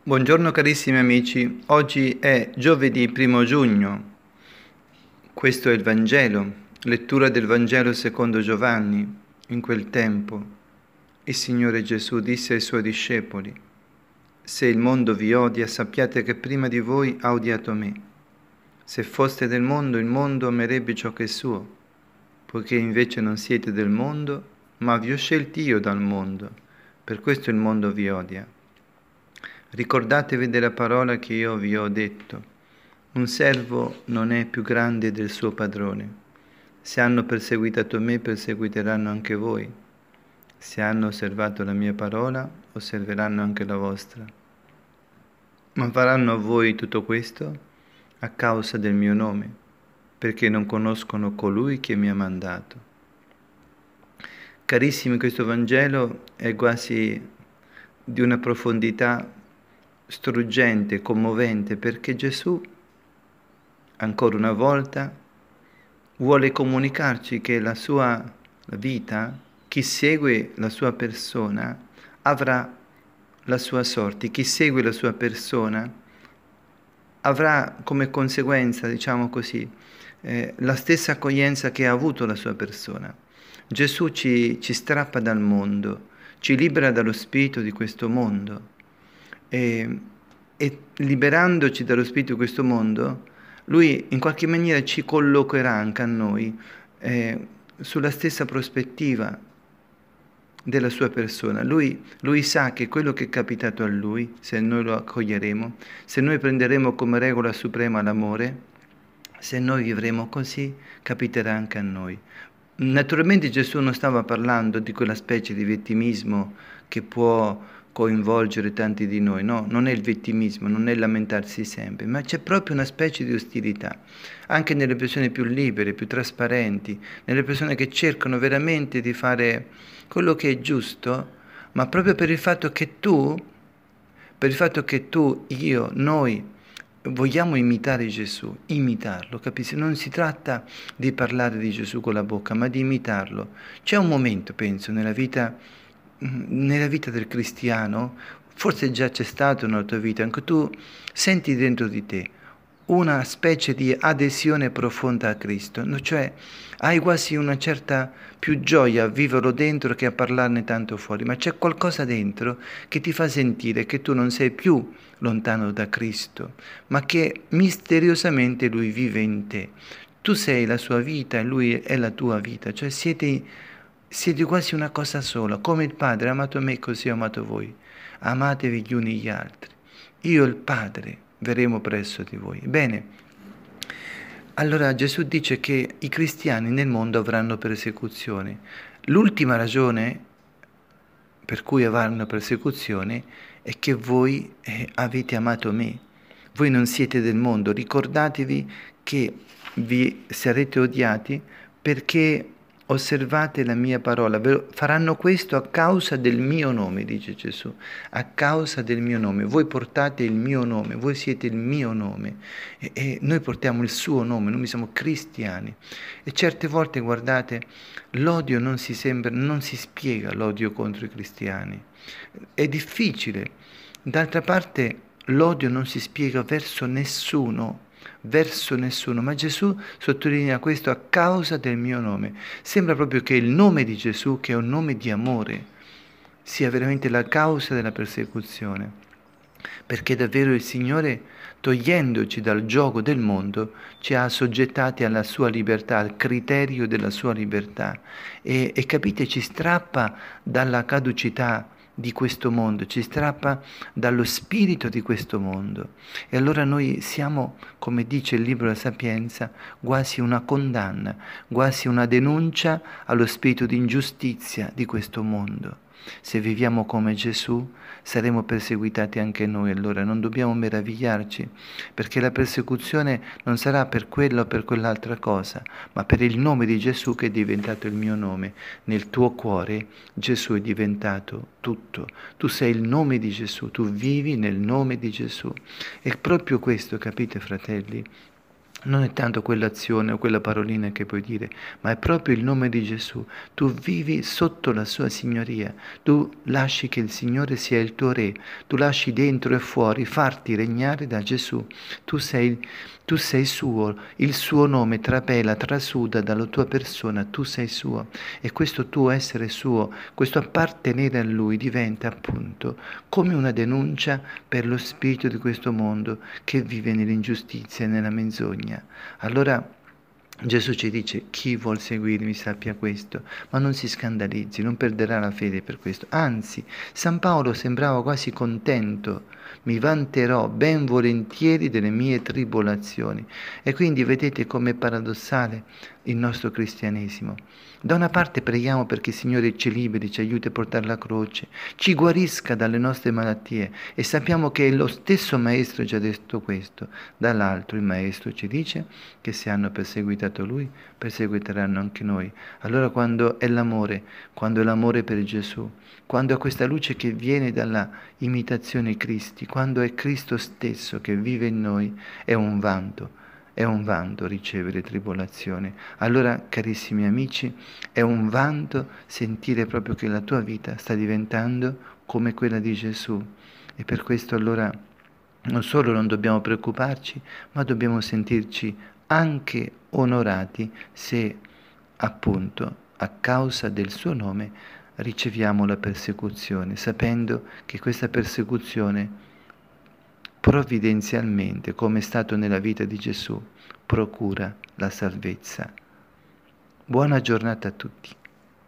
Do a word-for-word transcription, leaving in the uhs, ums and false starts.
Buongiorno carissimi amici, oggi è giovedì primo giugno, questo è il Vangelo, lettura del Vangelo secondo Giovanni. In quel tempo il Signore Gesù disse ai Suoi discepoli: se il mondo vi odia, sappiate che prima di voi ha odiato me. Se foste del mondo, il mondo amerebbe ciò che è suo, poiché invece non siete del mondo, ma vi ho scelti io dal mondo, per questo il mondo vi odia. Ricordatevi della parola che io vi ho detto: un servo non è più grande del suo padrone. Se hanno perseguitato me, perseguiteranno anche voi. Se hanno osservato la mia parola, osserveranno anche la vostra. Ma faranno a voi tutto questo a causa del mio nome, perché non conoscono colui che mi ha mandato. Carissimi, questo Vangelo è quasi di una profondità struggente, commovente, perché Gesù, ancora una volta, vuole comunicarci che la sua vita, chi segue la sua persona, avrà la sua sorte. Chi segue la sua persona avrà come conseguenza, diciamo così, eh, la stessa accoglienza che ha avuto la sua persona. Gesù ci, ci strappa dal mondo, ci libera dallo spirito di questo mondo. E, e liberandoci dallo spirito di questo mondo, Lui in qualche maniera ci collocherà anche a noi eh, sulla stessa prospettiva della sua persona. Lui, lui sa che quello che è capitato a Lui, se noi lo accoglieremo, se noi prenderemo come regola suprema l'amore, se noi vivremo così, capiterà anche a noi. Naturalmente Gesù non stava parlando di quella specie di vittimismo che può coinvolgere tanti di noi, no, non è il vittimismo, non è lamentarsi sempre, ma c'è proprio una specie di ostilità, anche nelle persone più libere, più trasparenti, nelle persone che cercano veramente di fare quello che è giusto, ma proprio per il fatto che tu, per il fatto che tu, io, noi, vogliamo imitare Gesù, imitarlo, capisci? Non si tratta di parlare di Gesù con la bocca, ma di imitarlo. C'è un momento, penso, nella vita, nella vita del cristiano, forse già c'è stato nella tua vita, anche tu senti dentro di te una specie di adesione profonda a Cristo, cioè hai quasi una certa più gioia a viverlo dentro che a parlarne tanto fuori, ma c'è qualcosa dentro che ti fa sentire che tu non sei più lontano da Cristo, ma che misteriosamente Lui vive in te. Tu sei la sua vita e Lui è la tua vita, cioè siete, siete quasi una cosa sola, come il Padre ha amato me così ho amato voi, amatevi gli uni gli altri. Io e il Padre verremo presso di voi. Bene, allora Gesù dice che i cristiani nel mondo avranno persecuzioni. L'ultima ragione per cui avranno persecuzione è che voi eh, avete amato me. Voi non siete del mondo. Ricordatevi che vi sarete odiati perché osservate la mia parola. Faranno questo a causa del mio nome, dice Gesù. A causa del mio nome. Voi portate il mio nome, voi siete il mio nome. E, e noi portiamo il suo nome, noi siamo cristiani. E certe volte, guardate, l'odio non si sembra, non si spiega l'odio contro i cristiani. È difficile. D'altra parte l'odio non si spiega verso nessuno, verso nessuno, ma Gesù sottolinea questo a causa del mio nome. Sembra proprio che il nome di Gesù, che è un nome di amore, sia veramente la causa della persecuzione, perché davvero il Signore, togliendoci dal gioco del mondo, ci ha assoggettati alla sua libertà, al criterio della sua libertà e, e capite, ci strappa dalla caducità di questo mondo, ci strappa dallo spirito di questo mondo. E allora noi siamo, come dice il libro La Sapienza, quasi una condanna, quasi una denuncia allo spirito di ingiustizia di questo mondo. Se viviamo come Gesù saremo perseguitati anche noi, allora non dobbiamo meravigliarci, perché la persecuzione non sarà per quella o per quell'altra cosa, ma per il nome di Gesù che è diventato il mio nome. Nel tuo cuore Gesù è diventato tutto. Tu sei il nome di Gesù, tu vivi nel nome di Gesù. È proprio questo, capite fratelli? non è tanto quell'azione o quella parolina che puoi dire, ma è proprio il nome di Gesù. Tu vivi sotto la sua signoria, tu lasci che il Signore sia il tuo re, tu lasci dentro e fuori farti regnare da Gesù. Tu sei, tu sei suo, il suo nome trapela, trasuda dalla tua persona, tu sei suo. E questo tuo essere suo, questo appartenere a Lui diventa appunto come una denuncia per lo spirito di questo mondo che vive nell'ingiustizia e nella menzogna. Allora Gesù ci dice: chi vuol seguirmi sappia questo, ma non si scandalizzi, non perderà la fede per questo. Anzi, San Paolo sembrava quasi contento: mi vanterò ben volentieri delle mie tribolazioni. E quindi vedete com'è paradossale il nostro cristianesimo. Da una parte preghiamo perché il Signore ci liberi, ci aiuti a portare la croce, ci guarisca dalle nostre malattie, e sappiamo che lo stesso Maestro ci ha detto questo. Dall'altro il Maestro ci dice che se hanno perseguitato Lui, perseguiteranno anche noi. Allora quando è l'amore, quando è l'amore per Gesù, quando è questa luce che viene dalla imitazione Cristi, quando è Cristo stesso che vive in noi, è un vanto. È un vanto ricevere tribolazione. Allora, carissimi amici, è un vanto sentire proprio che la tua vita sta diventando come quella di Gesù. E per questo allora non solo non dobbiamo preoccuparci, ma dobbiamo sentirci anche onorati se appunto a causa del suo nome riceviamo la persecuzione, sapendo che questa persecuzione provvidenzialmente, come è stato nella vita di Gesù, procura la salvezza. Buona giornata a tutti.